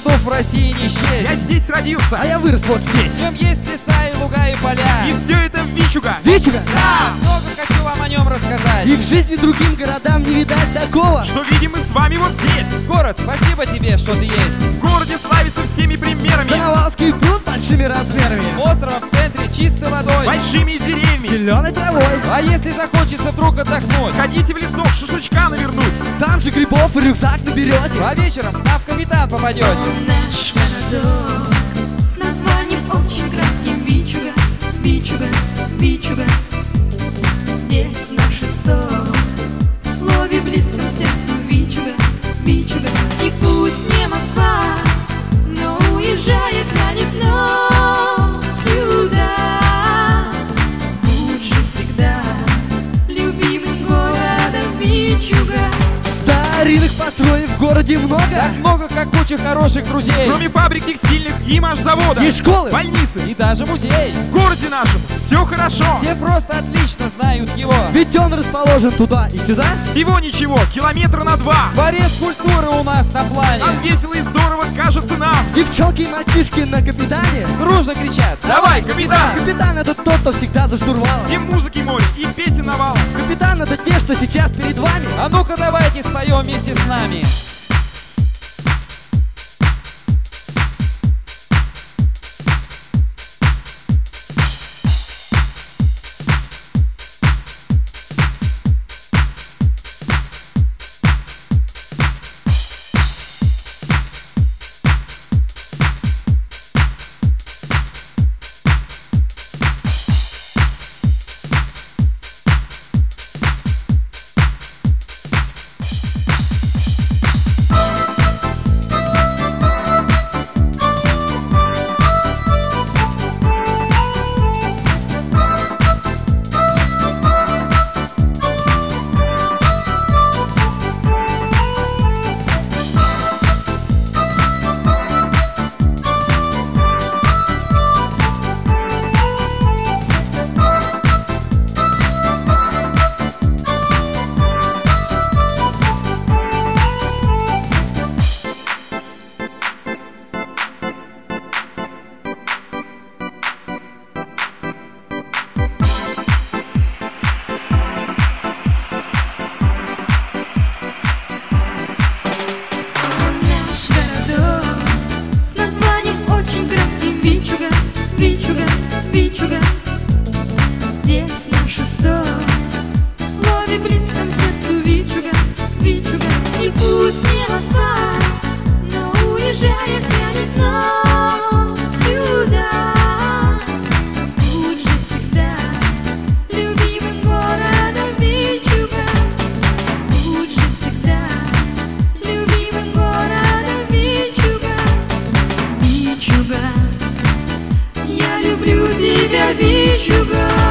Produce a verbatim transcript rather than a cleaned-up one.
городов в России не счесть. Я здесь родился, А я вырос вот здесь. В нем есть леса и луга и поля. и все это в Вичуга. Вичуга? Да, много хочу вам о нем рассказать. И в жизни другим городам не видать такого. Что видим мы с вами вот здесь. Город, спасибо тебе, что ты есть. В городе славится всеми примерами, Коновалский пруд большими размерами, Остров в центре чистой водой. большими деревьями. зеленой травой. А если захочется вдруг отдохнуть, Сходите в лесок, шашлычка навернуть. Там же грибов и рюкзак наберете. а вечером на в Капитан попадете. Наш городок с названием очень кратким Вичуга, Вичуга, Вичуга. Здесь наш исток, в слове близком сердцу Вичуга, Вичуга. И пусть не Москва, но уезжает тянет вновь сюда. Будь же всегда любимым городом Вичуга. Старинных построек в городе много. Так много, как куча хороших друзей. Кроме фабрик текстильных и машзавода, И школы. больницы. И даже музей. В городе нашем все хорошо. Все просто отлично знают его. Ведь он расположен туда и сюда. Всего ничего, километра на два. Дворец культуры у нас на плане. Там весело и здорово, кажется нам. Девчонки и мальчишки на Капитане. Дружно кричат: давай, капитан! Капитан — это тот, кто всегда за штурвалом. Где музыки море и песен навалом. Капитан — это те, что сейчас перед вами. А ну-ка давайте споем вместе с нами. Наш городок с названием очень кратким Вичуга, Вичуга, Вичуга. Здесь наш исток, в слове близком сердцу Вичуга, Вичуга. И пусть не Москва, но уезжает тянет вновь сюда. Будь же всегда любимым городом Вичуга. Будь же всегда любимым городом Вичуга. Вичуга, я люблю тебя, Вичуга.